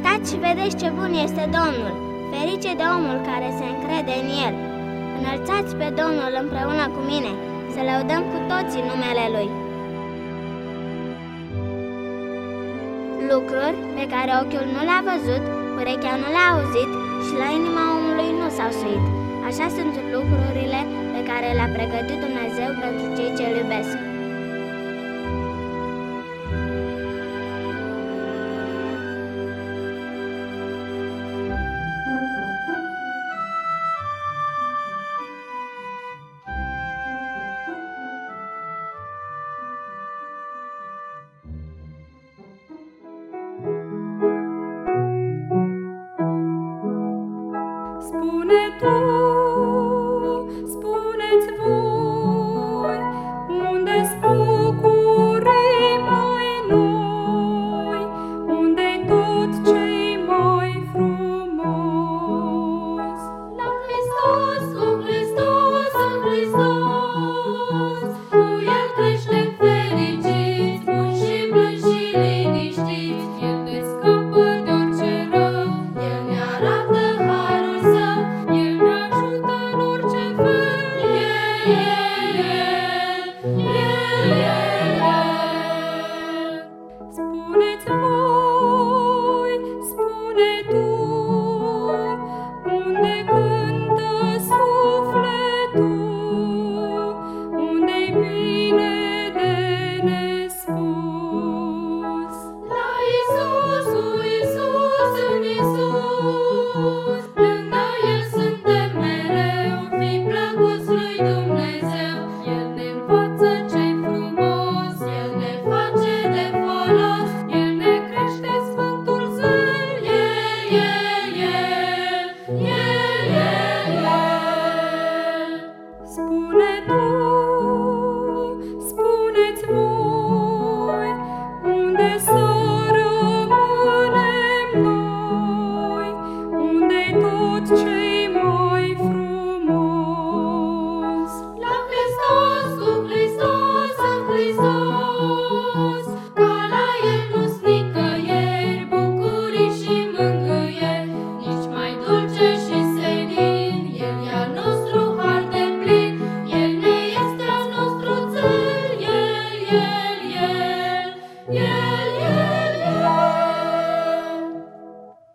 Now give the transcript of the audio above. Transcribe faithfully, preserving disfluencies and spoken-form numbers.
Ascultați și vedeți ce bun este Domnul, ferice de omul care se încrede în El. Înălțați pe Domnul împreună cu mine, să lăudăm cu toții numele Lui. Lucruri pe care ochiul nu le-a văzut, urechea nu le-a auzit și la inima omului nu s-au suit. Așa sunt lucrurile pe care le-a pregătit Dumnezeu pentru cei ce îl iubesc. Spune tu, spuneți voi, unde-s bucurii mai noi, unde-i tot ce-i mai frumos. La Hristos, în Hristos, în Hristos, cu El creștem fericiți, buni și blânzi și liniștiți. El ne scapă de orice rău, El ne arată harul Său, El ne ajută în orice fel. Yeah, yeah.